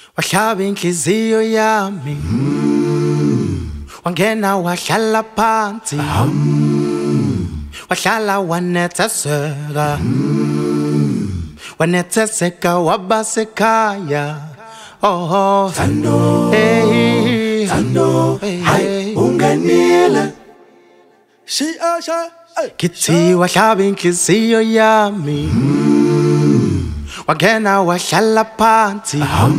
wahlaba inhliziyo yami wangena wahlala phansi wahlala wanetheseka wanetheseka wabasekhaya oh Thando hey Thando hey unganile kithi wahlaba inhliziyo yami wangena wahlala phansi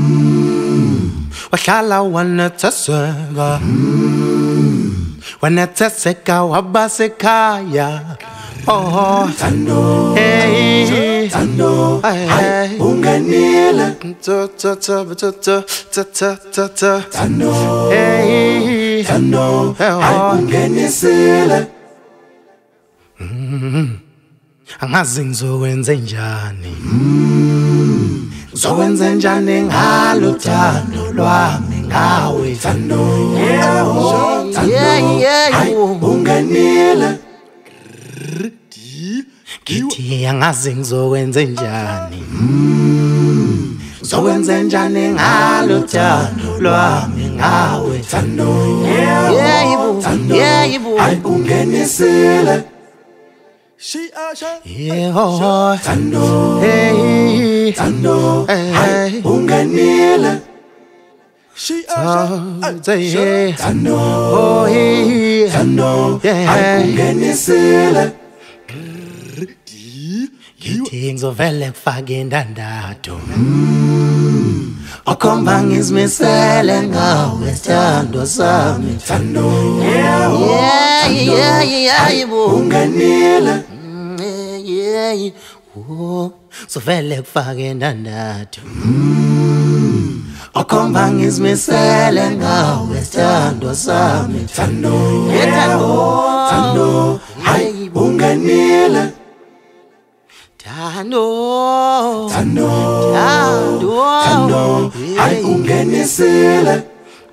wahlala wanetheseka wanetheseka wabasekhaya oh Thando hey Thando hey unganile Thando hey Thando ungenisile angazi ngizokwenza njani ngizokwenza njani ngalo thando lwami ngawe Thando unganile ngithi angazi ngizokwenza njani ngizokwenza njani ngalo thando lwami ngawe Thando ungenisile oh Thando hey Thando hey unganile Thando oh hey Thando ungenisile ngithi ngizovele kufake indandatho okhomba ngizimisele ngawe sithando sami Thando unganile ngizovele kufake indandatho okhomba ngizimisele ngawe sithando sami Thando Thando hayi unganile Thando Thando Thando hayi ungenisile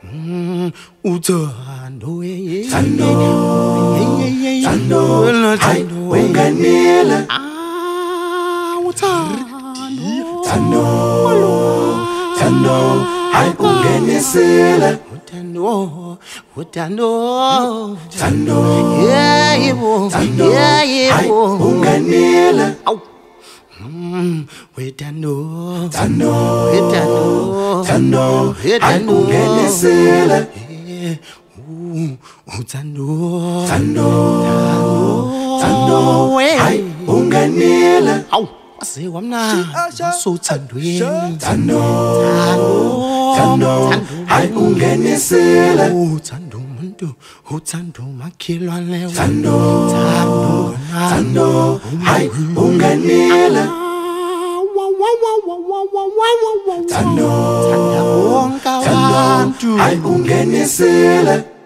uthando Thando Thando hayi unganile Thando Thando hayi ungenisile Thando Thando Thando hayi unganile Thando Thando Thando hayi ungenisile Thando Thando Thando hayi unganile asiwa mna usuthandweni Thando Thando hayi ungenisile uthanda umuntu uthanda umakhelwane Thando Thando hayi unganile Thando Thando hayi ungenisile